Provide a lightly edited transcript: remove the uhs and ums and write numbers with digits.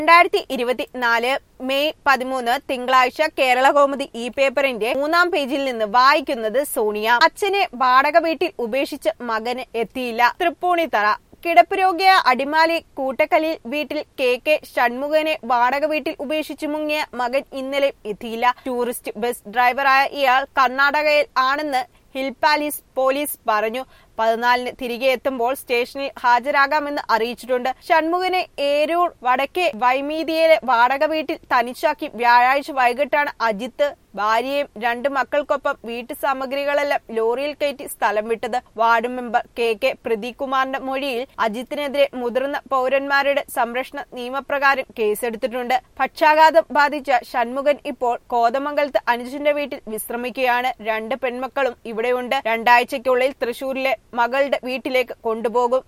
2024 May 13 തിങ്കളാഴ്ച കേരളകൗമുദി ഈ പേപ്പറിന്റെ 3-ാം പേജിൽ നിന്ന് വായിക്കുന്നത് സോണിയ. അച്ഛനെ വാടക വീട്ടിൽ ഉപേക്ഷിച്ച് മകന് എത്തിയില്ല. തൃപ്പൂണിത്തറ. കിടപ്പ് രോഗിയായ അടിമാലി കൂട്ടക്കലിൽ വീട്ടിൽ കെ ഷൺമുഖനെ വാടക വീട്ടിൽ ഉപേക്ഷിച്ചു മുങ്ങിയ മകൻ ഇന്നലെ എത്തിയില്ല. ടൂറിസ്റ്റ് ബസ് ഡ്രൈവറായ ഇയാൾ കർണാടകയിൽ ആണെന്ന് ഹിൽ പാലസ് പോലീസ് പറഞ്ഞു. 14-ന് തിരികെ എത്തുമ്പോൾ സ്റ്റേഷനിൽ ഹാജരാകാമെന്ന് അറിയിച്ചിട്ടുണ്ട്. ഷൺമുഖനെ ഏരൂർ വടക്കേ വൈമീതിയിലെ വാടക വീട്ടിൽ തനിച്ചാക്കി വ്യാഴാഴ്ച വൈകിട്ടാണ് അജിത്ത് ഭാര്യയും 2 മക്കൾക്കൊപ്പം വീട്ടു സാമഗ്രികളെല്ലാം ലോറിയിൽ കയറ്റി സ്ഥലം വിട്ടത്. വാർഡ് മെമ്പർ കെ പ്രദീപ് കുമാറിന്റെ മൊഴിയിൽ അജിത്തിനെതിരെ മുതിർന്ന പൗരന്മാരുടെ സംരക്ഷണ നിയമപ്രകാരം കേസെടുത്തിട്ടുണ്ട്. പക്ഷാഘാതം ബാധിച്ച ഷൺമുഖൻ ഇപ്പോൾ കോതമംഗലത്ത് അനുജന്റെ വീട്ടിൽ വിശ്രമിക്കുകയാണ്. 2 പെൺമക്കളും ഇവിടെയുണ്ട്. 2 ആഴ്ചയ്ക്കുള്ളിൽ തൃശൂരിലെ മകളുടെ വീട്ടിലേക്ക് കൊണ്ടുപോകും.